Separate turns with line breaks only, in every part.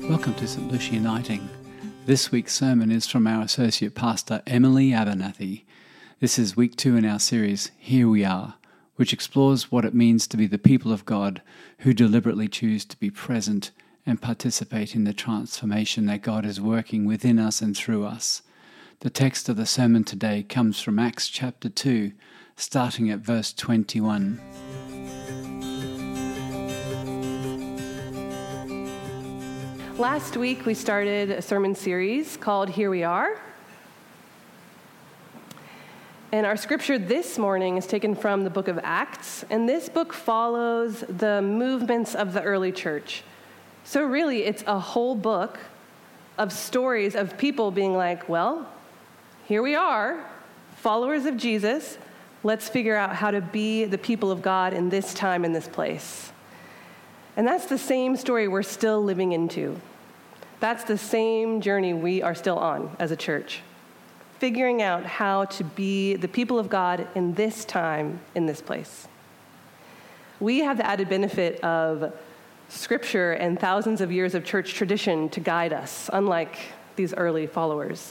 Welcome to St. Lucia Uniting. This week's sermon is from our Associate Pastor Emily Abernathy. This is week 2 in our series, Here We Are, which explores what it means to be the people of God who deliberately choose to be present and participate in the transformation that God is working within us and through us. The text of the sermon today comes from Acts chapter 2, starting at verse 21.
Last week, we started a sermon series called Here We Are. And our scripture this morning is taken from the book of Acts. And this book follows the movements of the early church. So really, it's a whole book of stories of people being like, well, here we are, followers of Jesus. Let's figure out how to be the people of God in this time, in this place. And that's the same story we're still living into. That's the same journey we are still on as a church, figuring out how to be the people of God in this time, in this place. We have the added benefit of Scripture and thousands of years of church tradition to guide us, unlike these early followers.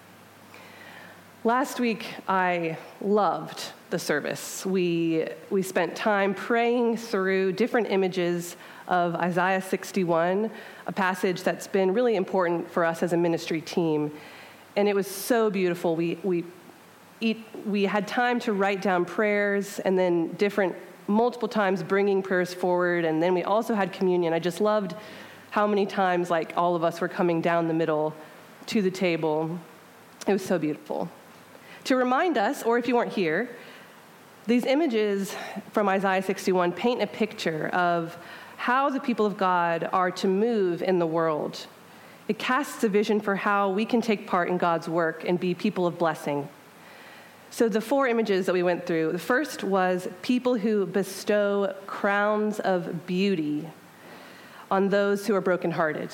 Last week, I loved the service. We spent time praying through different images of Isaiah 61, a passage that's been really important for us as a ministry team. And it was so beautiful. We had time to write down prayers and then multiple times bringing prayers forward. And then we also had communion. I just loved how many times all of us were coming down the middle to the table. It was so beautiful. To remind us, or if you weren't here, these images from Isaiah 61 paint a picture of how the people of God are to move in the world. It casts a vision for how we can take part in God's work and be people of blessing. So the 4 images that we went through, the first was people who bestow crowns of beauty on those who are brokenhearted.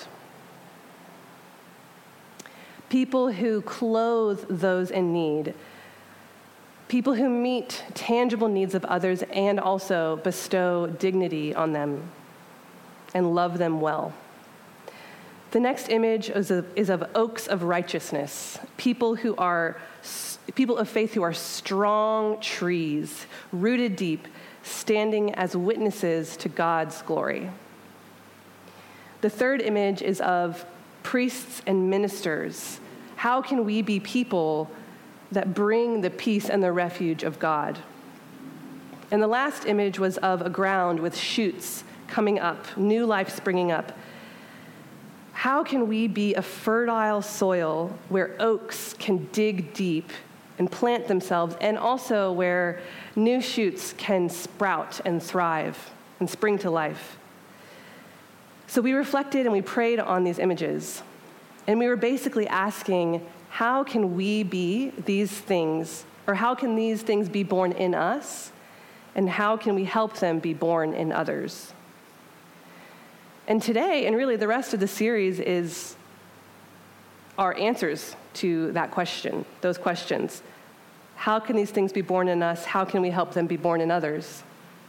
People who clothe those in need. People who meet tangible needs of others and also bestow dignity on them and love them well. The next image is of oaks of righteousness, people of faith who are strong trees, rooted deep, standing as witnesses to God's glory. The third image is of priests and ministers. How can we be people that bring the peace and the refuge of God? And the last image was of a ground with shoots coming up, new life springing up. How can we be a fertile soil where oaks can dig deep and plant themselves, and also where new shoots can sprout and thrive and spring to life? So we reflected and we prayed on these images. And we were basically asking, how can we be these things, or how can these things be born in us, and how can we help them be born in others? And today, and really the rest of the series, is our answers to that question, those questions. How can these things be born in us? How can we help them be born in others?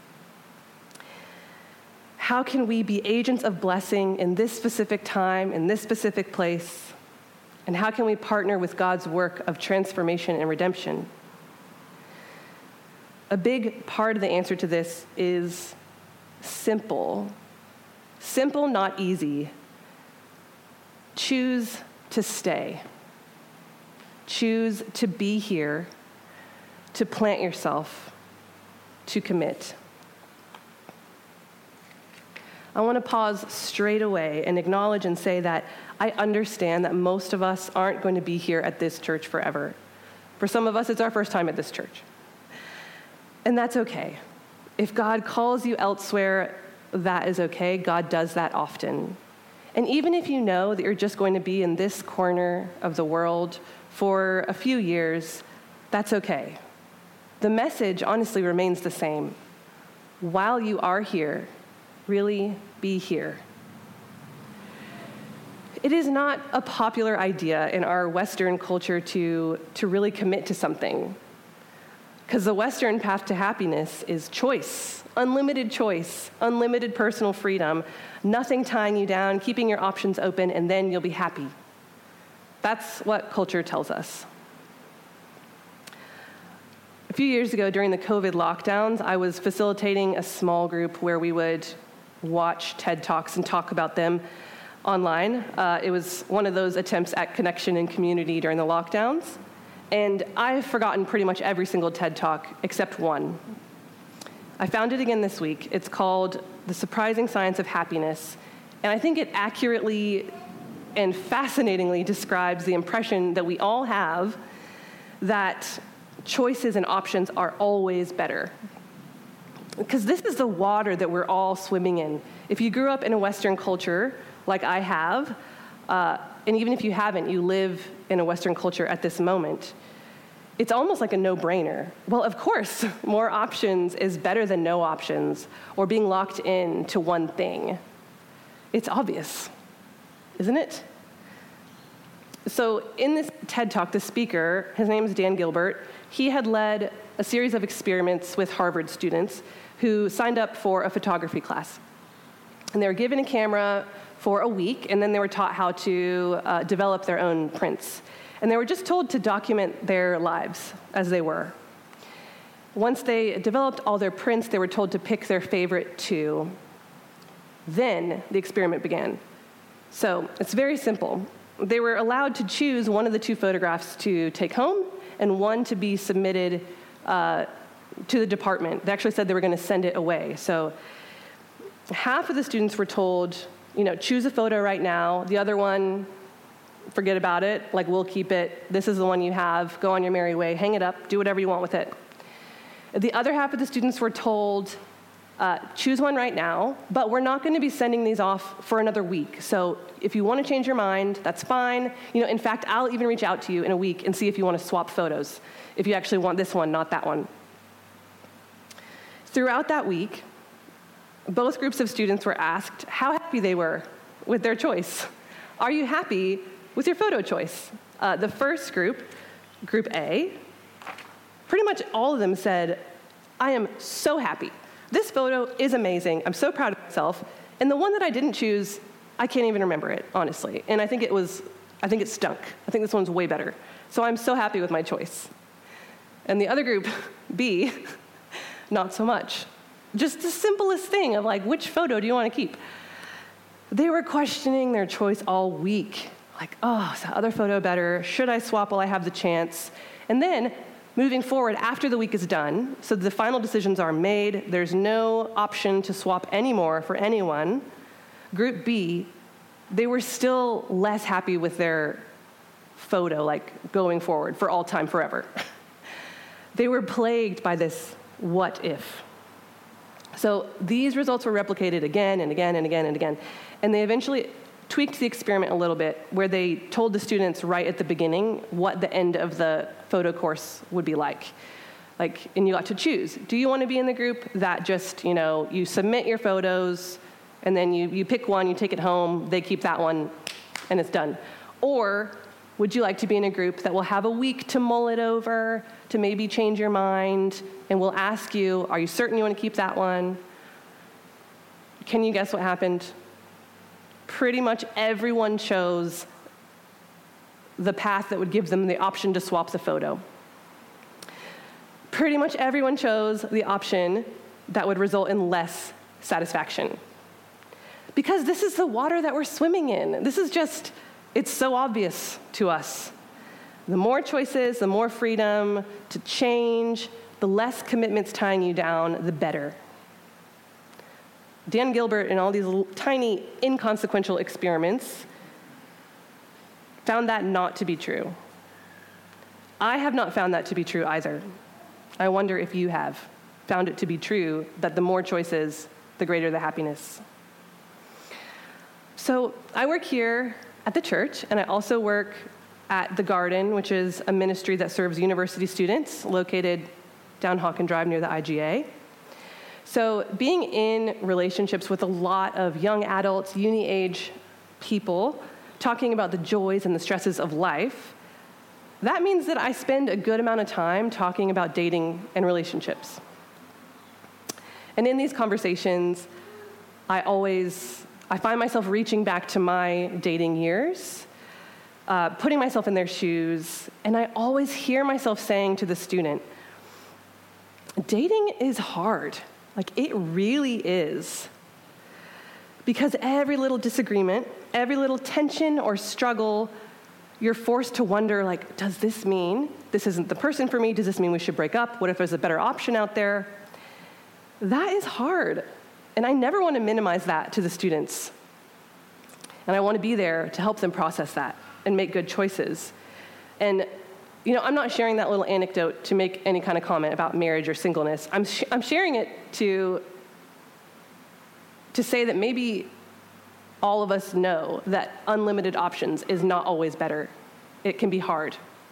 How can we be agents of blessing in this specific time, in this specific place? And how can we partner with God's work of transformation and redemption? A big part of the answer to this is simple. Simple, not easy. Choose to stay. Choose to be here, to plant yourself, to commit. I want to pause straight away and acknowledge and say that I understand that most of us aren't going to be here at this church forever. For some of us, it's our first time at this church. And that's okay. If God calls you elsewhere, that is okay. God does that often. And even if you know that you're just going to be in this corner of the world for a few years, that's okay. The message honestly remains the same. While you are here, really be here. It is not a popular idea in our Western culture to really commit to something. Because the Western path to happiness is choice, unlimited personal freedom, nothing tying you down, keeping your options open, and then you'll be happy. That's what culture tells us. A few years ago, during the COVID lockdowns, I was facilitating a small group where we would watch TED Talks and talk about them online. It was one of those attempts at connection and community during the lockdowns. And I've forgotten pretty much every single TED Talk except one. I found it again this week. It's called The Surprising Science of Happiness. And I think it accurately and fascinatingly describes the impression that we all have that choices and options are always better. Because this is the water that we're all swimming in. If you grew up in a Western culture, like I have, and even if you haven't, you live in a Western culture at this moment, it's almost like a no-brainer. Well, of course, more options is better than no options, or being locked in to one thing. It's obvious, isn't it? So in this TED Talk, the speaker, his name is Dan Gilbert, he had led a series of experiments with Harvard students who signed up for a photography class. And they were given a camera for a week, and then they were taught how to develop their own prints. And they were just told to document their lives as they were. Once they developed all their prints, they were told to pick their favorite two. Then the experiment began. So it's very simple. They were allowed to choose one of the two photographs to take home and one to be submitted to the department. They actually said they were going to send it away. So half of the students were told, choose a photo right now. The other one, forget about it. Like, we'll keep it. This is the one you have. Go on your merry way. Hang it up. Do whatever you want with it. The other half of the students were told, choose one right now, but we're not going to be sending these off for another week. So if you want to change your mind, that's fine. In fact, I'll even reach out to you in a week and see if you want to swap photos, if you actually want this one, not that one. Throughout that week, both groups of students were asked how happy they were with their choice. Are you happy with your photo choice? The first group, Group A, pretty much all of them said, I am so happy. This photo is amazing. I'm so proud of myself. And the one that I didn't choose, I can't even remember it, honestly. And I think it stunk. I think this one's way better. So I'm so happy with my choice. And the other group, B, not so much. Just the simplest thing of which photo do you want to keep? They were questioning their choice all week. Is the other photo better? Should I swap while I have the chance? And then, moving forward, after the week is done, so the final decisions are made, there's no option to swap anymore for anyone, Group B, they were still less happy with their photo, going forward for all time, forever. They were plagued by this what if. So these results were replicated again and again and again and again. And they eventually tweaked the experiment a little bit, where they told the students right at the beginning what the end of the photo course would be like. And you got to choose. Do you want to be in the group that just, you submit your photos, and then you pick one, you take it home, they keep that one, and it's done? Or would you like to be in a group that will have a week to mull it over, to maybe change your mind, and will ask you, are you certain you want to keep that one? Can you guess what happened? Pretty much everyone chose the path that would give them the option to swap the photo. Pretty much everyone chose the option that would result in less satisfaction. Because this is the water that we're swimming in. It's so obvious to us. The more choices, the more freedom to change, the less commitments tying you down, the better. Dan Gilbert, in all these little, tiny, inconsequential experiments, found that not to be true. I have not found that to be true either. I wonder if you have found it to be true that the more choices, the greater the happiness. So I work here at the church, and I also work at The Garden, which is a ministry that serves university students located down Hawken Drive near the IGA. So being in relationships with a lot of young adults, uni-age people, talking about the joys and the stresses of life, that means that I spend a good amount of time talking about dating and relationships. And in these conversations, I find myself reaching back to my dating years, putting myself in their shoes, and I always hear myself saying to the student, dating is hard. Like, it really is. Because every little disagreement, every little tension or struggle, you're forced to wonder, like, does this mean this isn't the person for me? Does this mean we should break up? What if there's a better option out there? That is hard. And I never want to minimize that to the students. And I want to be there to help them process that and make good choices. And, I'm not sharing that little anecdote to make any kind of comment about marriage or singleness. I'm sharing it to say that maybe all of us know that unlimited options is not always better. It can be hard.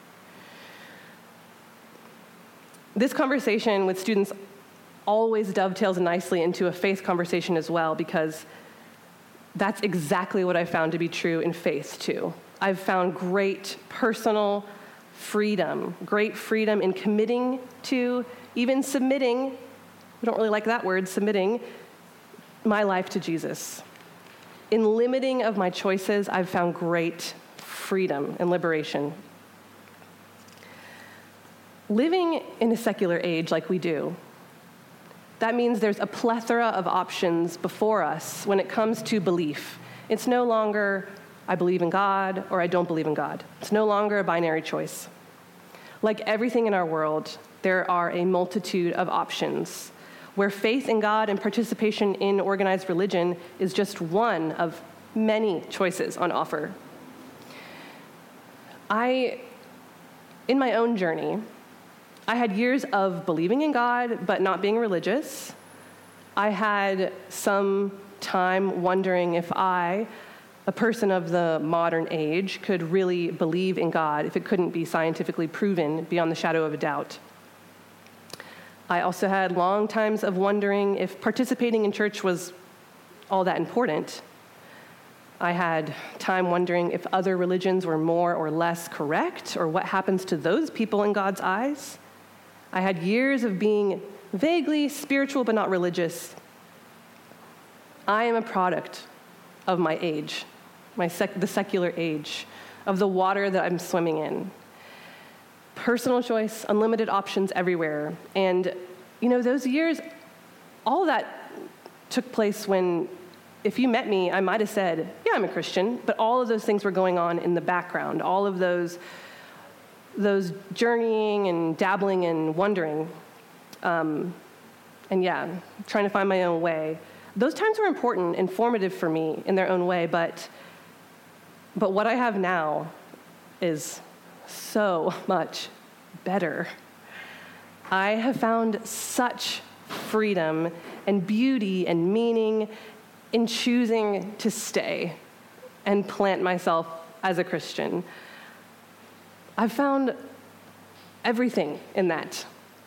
This conversation with students always dovetails nicely into a faith conversation as well, because that's exactly what I found to be true in faith too. I've found great personal freedom in committing to, even submitting, we don't really like that word, submitting my life to Jesus. In limiting of my choices, I've found great freedom and liberation. Living in a secular age like we do, that means there's a plethora of options before us when it comes to belief. It's no longer, I believe in God or I don't believe in God. It's no longer a binary choice. Like everything in our world, there are a multitude of options where faith in God and participation in organized religion is just one of many choices on offer. In my own journey, I had years of believing in God, but not being religious. I had some time wondering if I, a person of the modern age, could really believe in God if it couldn't be scientifically proven beyond the shadow of a doubt. I also had long times of wondering if participating in church was all that important. I had time wondering if other religions were more or less correct, or what happens to those people in God's eyes. I had years of being vaguely spiritual but not religious. I am a product of my age, the secular age, of the water that I'm swimming in. Personal choice, unlimited options everywhere. And, those years, all of that took place when, if you met me, I might have said, yeah, I'm a Christian, but all of those things were going on in the background, all of those journeying and dabbling and wondering, trying to find my own way. Those times were important and formative for me in their own way, but what I have now is so much better. I have found such freedom and beauty and meaning in choosing to stay and plant myself as a Christian. I've found everything in that.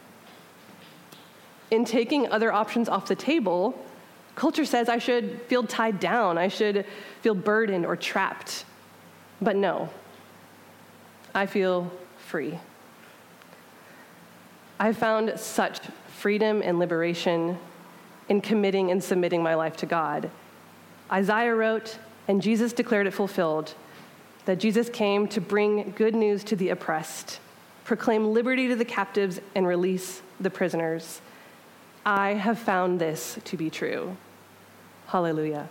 In taking other options off the table, culture says I should feel tied down, I should feel burdened or trapped. But no, I feel free. I found such freedom and liberation in committing and submitting my life to God. Isaiah wrote, and Jesus declared it fulfilled, that Jesus came to bring good news to the oppressed, proclaim liberty to the captives, and release the prisoners. I have found this to be true. Hallelujah.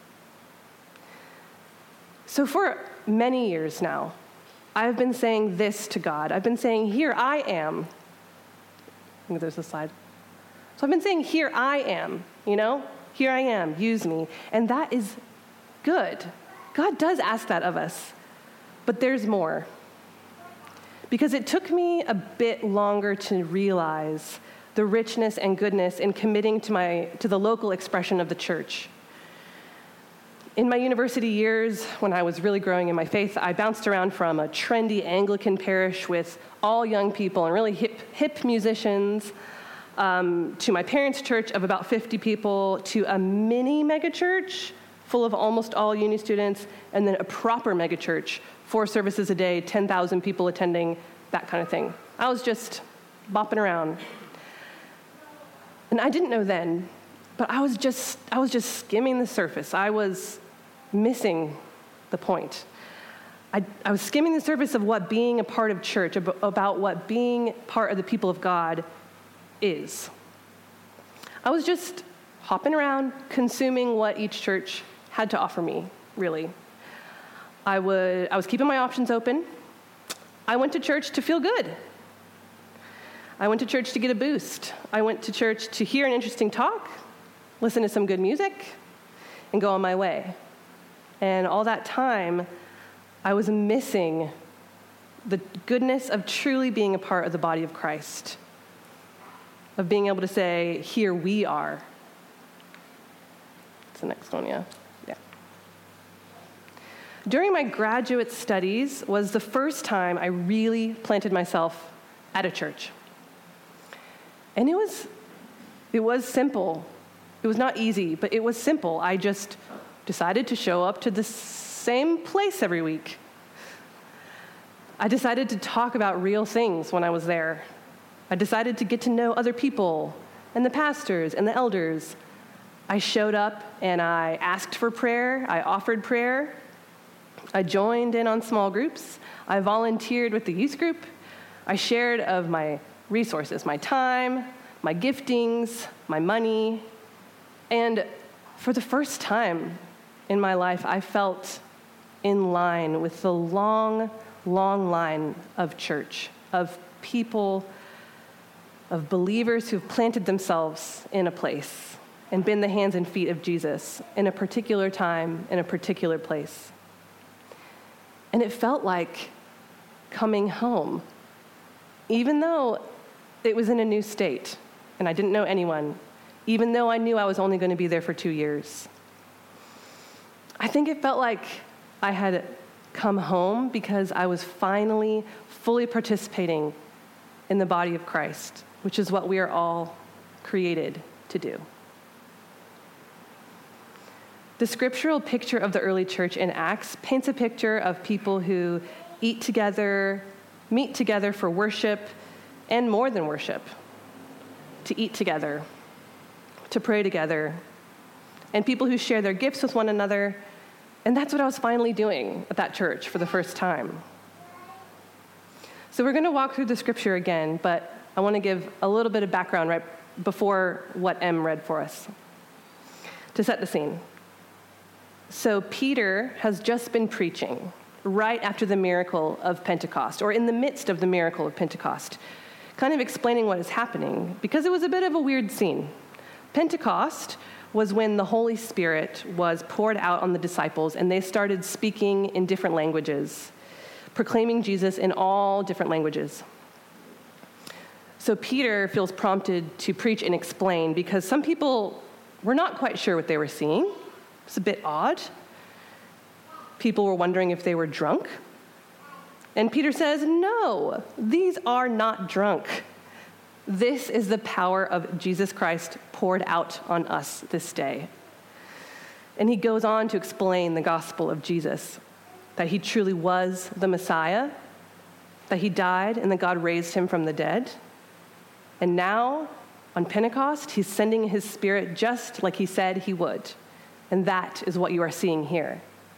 So for many years now, I've been saying this to God. I've been saying, here I am. I think there's a slide. So I've been saying, here I am, Here I am, use me. And that is good. God does ask that of us. But there's more. Because it took me a bit longer to realize the richness and goodness in committing to the local expression of the church. In my university years, when I was really growing in my faith, I bounced around from a trendy Anglican parish with all young people and really hip musicians, to my parents' church of about 50 people, to a mini megachurch full of almost all uni students, and then a proper megachurch, 4 services a day, 10,000 people attending, that kind of thing. I was just bopping around. And I didn't know then, but I was just skimming the surface. I was missing the point. I was skimming the surface of what being a part of church, about what being part of the people of God is. I was just hopping around, consuming what each church had to offer me, really. I was keeping my options open. I went to church to feel good. I went to church to get a boost. I went to church to hear an interesting talk, listen to some good music, and go on my way. And all that time, I was missing the goodness of truly being a part of the body of Christ, of being able to say, here we are. That's the next one, yeah. During my graduate studies was the first time I really planted myself at a church. And it was simple. It was not easy, but it was simple. I just decided to show up to the same place every week. I decided to talk about real things when I was there. I decided to get to know other people and the pastors and the elders. I showed up and I asked for prayer. I offered prayer. I joined in on small groups. I volunteered with the youth group. I shared of my resources, my time, my giftings, my money. And for the first time in my life, I felt in line with the long line of church, of people, of believers who've planted themselves in a place and been the hands and feet of Jesus in a particular time, in a particular place. And it felt like coming home, even though it was in a new state and I didn't know anyone, even though I knew I was only going to be there for 2 years. I think it felt like I had come home because I was finally fully participating in the body of Christ, which is what we are all created to do. The scriptural picture of the early church in Acts paints a picture of people who eat together, meet together for worship, and more than worship, to eat together, to pray together, and people who share their gifts with one another. And that's what I was finally doing at that church for the first time. So we're going to walk through the scripture again, but I want to give a little bit of background right before what Em read for us to set the scene. So Peter has just been preaching right after the miracle of Pentecost, or in the midst of the miracle of Pentecost, kind of explaining what is happening, because it was a bit of a weird scene. Pentecost was when the Holy Spirit was poured out on the disciples, and they started speaking in different languages, proclaiming Jesus in all different languages. So Peter feels prompted to preach and explain, because some people were not quite sure what they were seeing. It's a bit odd. People were wondering if they were drunk. And Peter says, no, these are not drunk. This is the power of Jesus Christ poured out on us this day. And he goes on to explain the gospel of Jesus, that he truly was the Messiah, that he died and that God raised him from the dead. And now, on Pentecost, he's sending his Spirit just like he said he would. And that is what you are seeing here.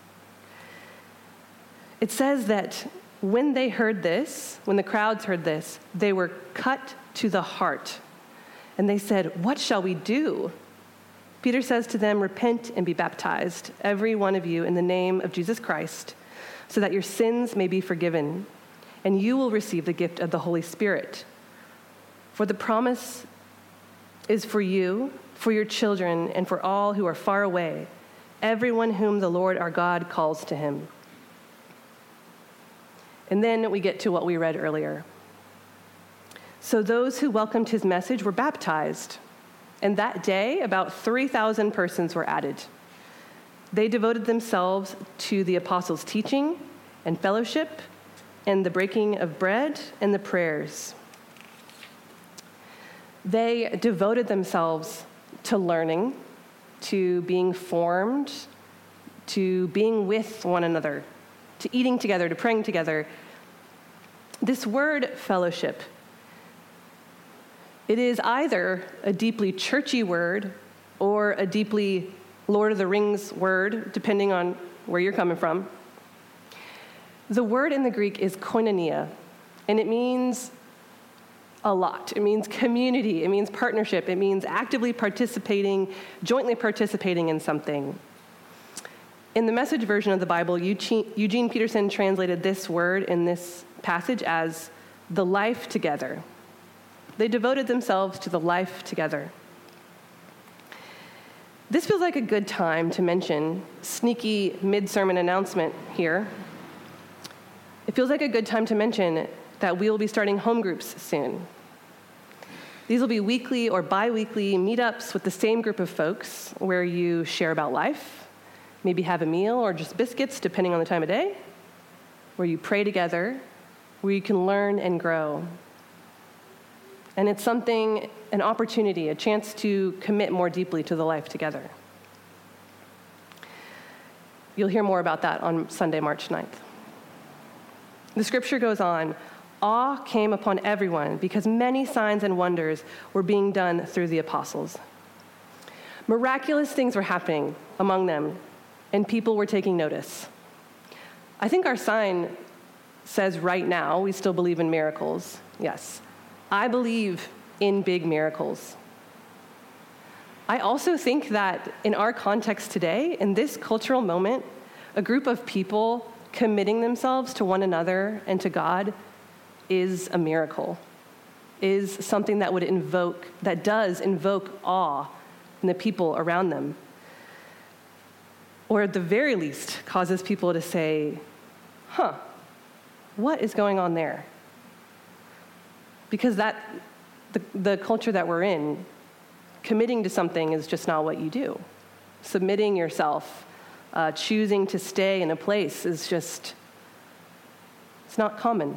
It says that when they heard this, when the crowds heard this, they were cut to the heart. And they said, what shall we do? Peter says to them, repent and be baptized, every one of you, in the name of Jesus Christ, so that your sins may be forgiven, and you will receive the gift of the Holy Spirit. For the promise is for you, for your children, and for all who are far away, everyone whom the Lord our God calls to him. And then we get to what we read earlier. So those who welcomed his message were baptized, and that day about 3,000 persons were added. They devoted themselves to the apostles' teaching and fellowship and the breaking of bread and the prayers. They devoted themselves to learning, to being formed to being with one another, to eating together, to praying together. This word fellowship, it is either a deeply churchy word or a deeply Lord of the Rings word, depending on where you're coming from. The word in the Greek is koinonia, and it means a lot. It means community, it means partnership, it means actively participating, jointly participating in something. In the Message version of the Bible, Eugene Peterson translated this word in this passage as the life together. They devoted themselves to the life together. This feels like a good time to mention, sneaky mid-sermon announcement here. It feels like a good time to mention that we will be starting home groups soon. These will be weekly or bi-weekly meetups with the same group of folks where you share about life, maybe have a meal or just biscuits, depending on the time of day, where you pray together, where you can learn and grow. And it's something, an opportunity, a chance to commit more deeply to the life together. You'll hear more about that on Sunday, March 9th. The scripture goes on, awe came upon everyone because many signs and wonders were being done through the apostles. Miraculous things were happening among them, and people were taking notice. I think our sign says right now, we still believe in miracles. Yes, I believe in big miracles. I also think that in our context today, in this cultural moment, a group of people committing themselves to one another and to God is a miracle, is something that does invoke awe in the people around them. Or at the very least, causes people to say, what is going on there? Because the culture that we're in, committing to something is just not what you do. Submitting yourself, choosing to stay in a place is just, it's not common.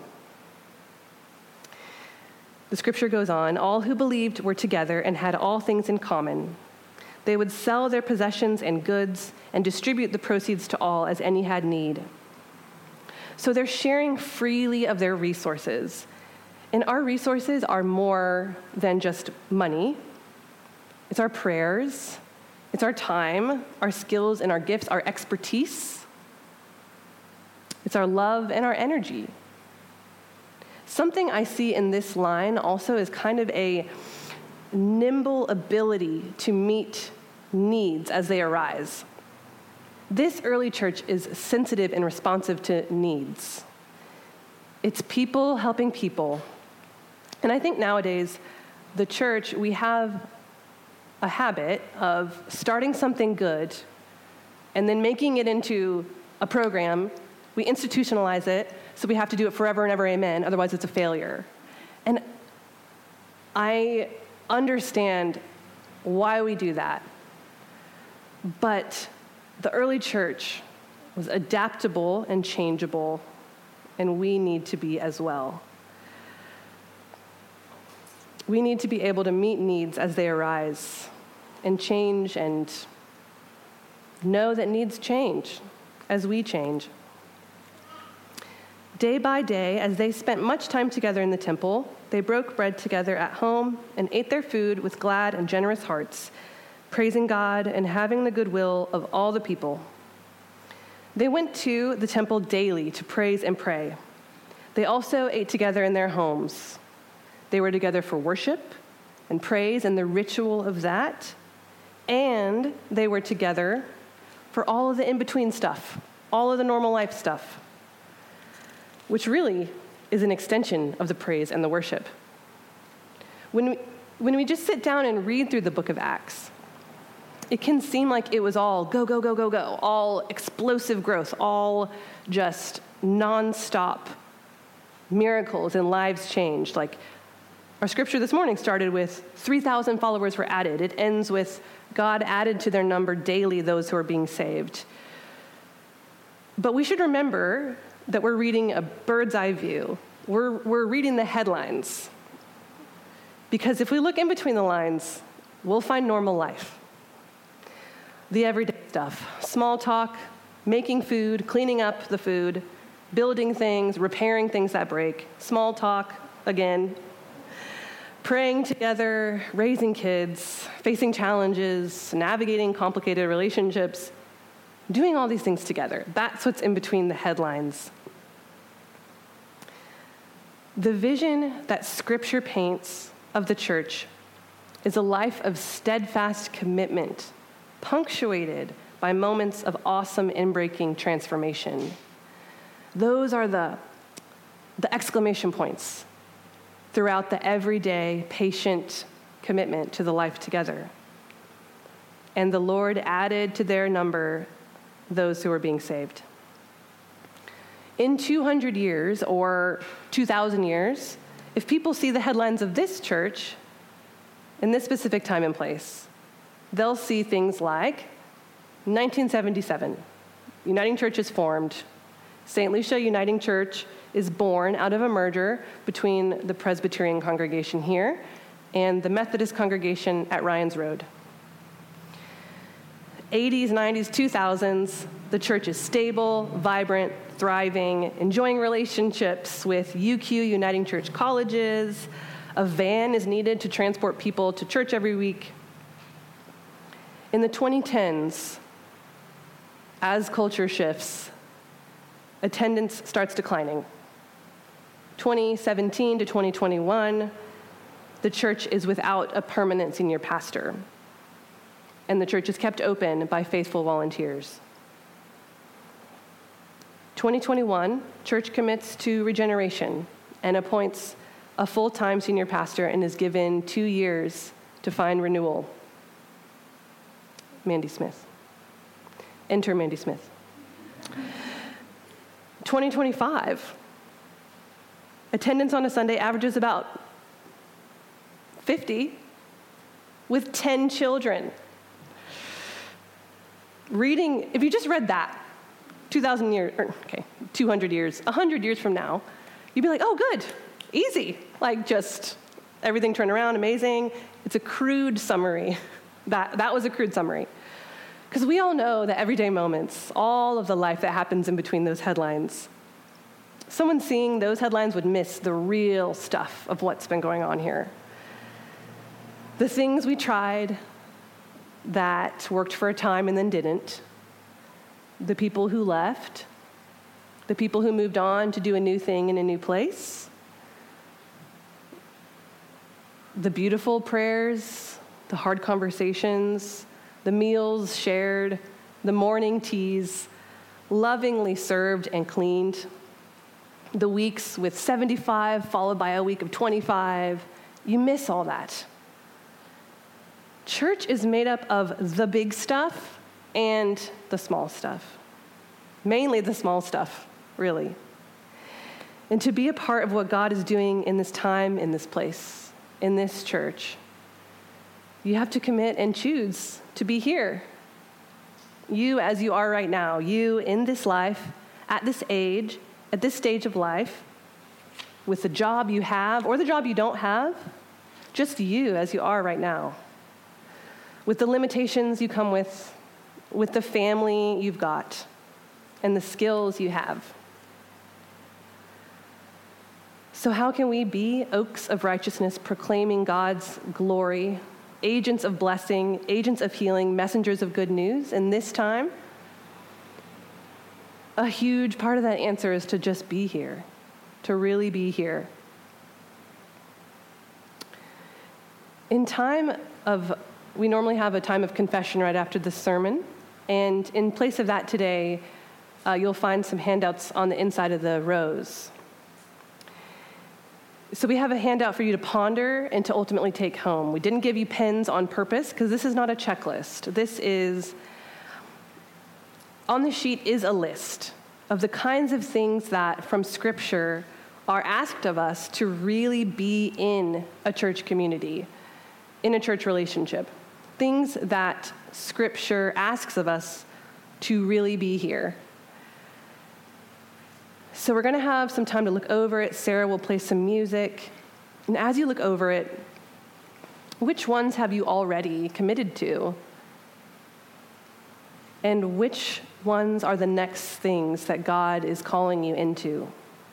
The scripture goes on, all who believed were together and had all things in common. They would sell their possessions and goods and distribute the proceeds to all as any had need. So they're sharing freely of their resources. And our resources are more than just money. It's our prayers, it's our time, our skills and our gifts, our expertise. It's our love and our energy. Something I see in this line also is kind of a nimble ability to meet needs as they arise. This early church is sensitive and responsive to needs. It's people helping people. And I think nowadays, the church, we have a habit of starting something good and then making it into a program. We institutionalize it, so we have to do it forever and ever, amen, otherwise it's a failure. And I understand why we do that. But the early church was adaptable and changeable, and we need to be as well. We need to be able to meet needs as they arise and change and know that needs change as we change. Day by day, as they spent much time together in the temple, they broke bread together at home and ate their food with glad and generous hearts, praising God and having the goodwill of all the people. They went to the temple daily to praise and pray. They also ate together in their homes. They were together for worship and praise and the ritual of that, and they were together for all of the in-between stuff, all of the normal life stuff, which really is an extension of the praise and the worship. When we just sit down and read through the book of Acts, it can seem like it was all go, go, go, go, go, all explosive growth, all just nonstop miracles and lives changed. Like our scripture this morning started with 3,000 followers were added. It ends with God added to their number daily those who are being saved. But we should remember that we're reading a bird's eye view. We're reading the headlines. Because if we look in between the lines, we'll find normal life. The everyday stuff, small talk, making food, cleaning up the food, building things, repairing things that break, small talk again, praying together, raising kids, facing challenges, navigating complicated relationships, doing all these things together. That's what's in between the headlines. The vision that Scripture paints of the church is a life of steadfast commitment, punctuated by moments of awesome, inbreaking transformation. Those are the exclamation points throughout the everyday, patient commitment to the life together. And the Lord added to their number those who were being saved. In 200 years or 2,000 years, if people see the headlines of this church in this specific time and place, they'll see things like 1977, Uniting Church is formed. St. Lucia Uniting Church is born out of a merger between the Presbyterian congregation here and the Methodist congregation at Ryan's Road. 80s, 90s, 2000s, the church is stable, vibrant, thriving, enjoying relationships with UQ, Uniting Church colleges. A van is needed to transport people to church every week. In the 2010s, as culture shifts, attendance starts declining. 2017 to 2021, the church is without a permanent senior pastor, and the church is kept open by faithful volunteers. 2021, church commits to regeneration and appoints a full-time senior pastor and is given 2 years to find renewal. Mandy Smith. Enter Mandy Smith. 2025, attendance on a Sunday averages about 50 with 10 children. Reading, if you just read that 200 years, 100 years from now, you'd be like, oh, good, easy. Like just everything turned around, amazing. It's a crude summary. That was a crude summary. Because we all know the everyday moments, all of the life that happens in between those headlines. Someone seeing those headlines would miss the real stuff of what's been going on here. The things we tried that worked for a time and then didn't. The people who left. The people who moved on to do a new thing in a new place. The beautiful prayers, the hard conversations, the meals shared, the morning teas, lovingly served and cleaned, the weeks with 75 followed by a week of 25, you miss all that. Church is made up of the big stuff and the small stuff. Mainly the small stuff, really. And to be a part of what God is doing in this time, in this place, in this church, you have to commit and choose to be here. You as you are right now, you in this life, at this age, at this stage of life, with the job you have or the job you don't have, just you as you are right now, with the limitations you come with the family you've got, and the skills you have. So how can we be oaks of righteousness, proclaiming God's glory, agents of blessing, agents of healing, messengers of good news in this time? A huge part of that answer is to just be here, to really be here. We normally have a time of confession right after the sermon, and in place of that today, you'll find some handouts on the inside of the rows. So we have a handout for you to ponder and to ultimately take home. We didn't give you pens on purpose because this is not a checklist. On the sheet is a list of the kinds of things that from Scripture are asked of us to really be in a church community, in a church relationship. Things that Scripture asks of us to really be here. So we're going to have some time to look over it. Sarah will play some music. And as you look over it, which ones have you already committed to? And which ones are the next things that God is calling you into?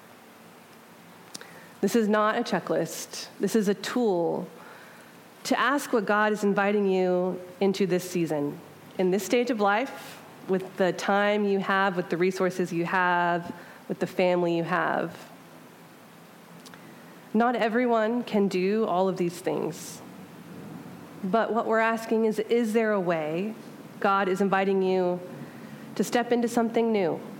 This is not a checklist. This is a tool to ask what God is inviting you into this season, in this stage of life, with the time you have, with the resources you have, with the family you have. Not everyone can do all of these things. But what we're asking is there a way God is inviting you to step into something new?